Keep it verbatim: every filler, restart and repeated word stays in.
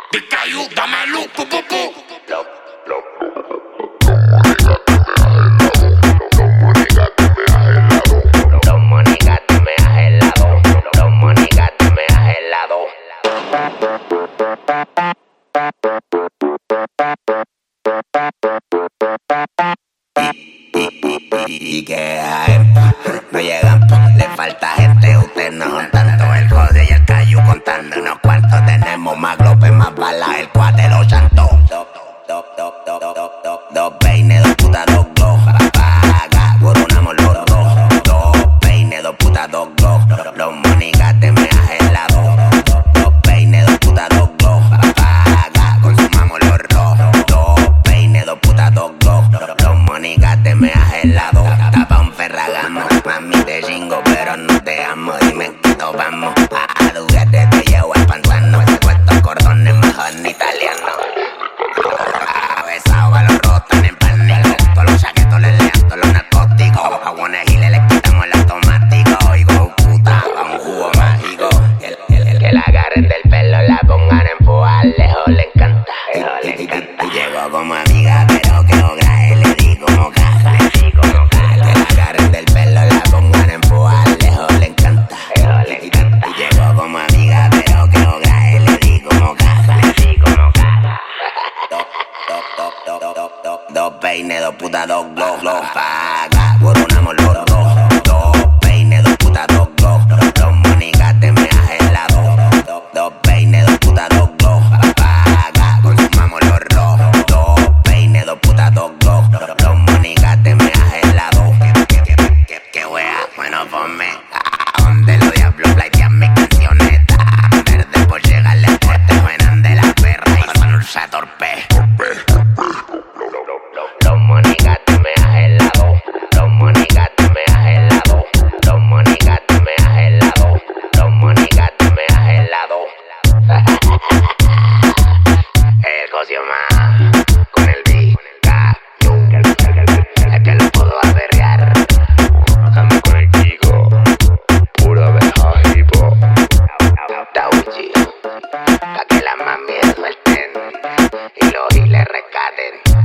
Picayu, dame luz, pu, pu, pu. Los monigatos me has helado. Los monigatos me has helado. Y que hay, no llegan, le falta gente, ustedes no son tanto. El José y el Cayu contando unos cuartos. Tenemos más glopes, más balas, el cuate los chantó. Dos, dos, dos, dos, dos, dos, dos, dos peines, dos putas, dos globos. Paga, coronamos los dos. Dos peines, dos putas, dos globos. Los monigates me has helado. Dos peines, dos putas, dos globos. Paga, consumamos los rojos. Dos peines, dos putas, dos globos. Los monigates me has helado. Tapa un ferragamo, mami te chingo, pero no te amo. Dime que nos vamos a juguete, te llevo al pantano. Estos cordones mejor en italiano. Besado a los rotos en pánico. Todos los chaquetos les lean todos los narcóticos. A One Hill le quitamos el automático. Hijo puta, va un jugo mágico. El, el, el, que la agarren del pelo, la pongan en fuga. Lejos le encanta, lejos le encanta. Llegó como amiga, pero que ograje, le di como caja. Le di como caja. Que la agarren del pelo, la pongan en fuga. Lejos le encanta, lejos le encanta. Llegó como amiga, pero que ograje, le di como caja. Le di como caja. Dos, dos, dos, dos, dos, dos, dos, dos peines, dos putas, dos globos, globos. Paga, coronamos los dos. Dos peines, dos putas, dos globos. Los monigates me has helado. Dos, dos peines, dos putas, dos globos. Paga, consumamos los rojos. Dos peines, dos putas, dos globos. Los monigates me has helado. Que, que, que, que, que wea, bueno, ponme. A donde los diablos platean mis canciones. Verde por llegarle fuerte, suenan de la perra y son un torpe. Los monigatos me has helado. Los monigatos me has helado. Los monigatos me has helado. Los monigatos me has helado. El cocio más con el Picayu. Es que lo puedo averrear. Ando con el Kiko, pura abeja hipo. Tauchi, pa' que las mami suelten y los giles rescaten.